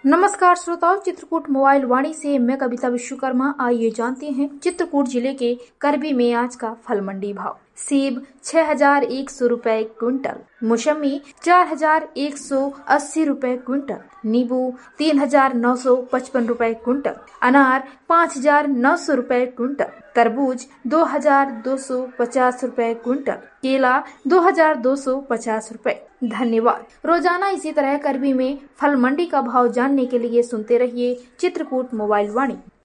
नमस्कार श्रोताओं, चित्रकूट मोबाइल वाणी से मैं कविता विश्वकर्मा। आइए जानते हैं चित्रकूट जिले के करबी में आज का फल मंडी भाव। सेब 6100 रुपए क्विंटल, मौसमी 4180 रुपए क्विंटल, नींबू 3955 रुपए क्विंटल, अनार 5900 रुपए क्विंटल, तरबूज 2250 रुपए क्विंटल, केला 2250 रुपए। धन्यवाद। रोजाना इसी तरह करबी में फल मंडी का भाव जानने के लिए सुनते रहिए चित्रकूट मोबाइल वाणी।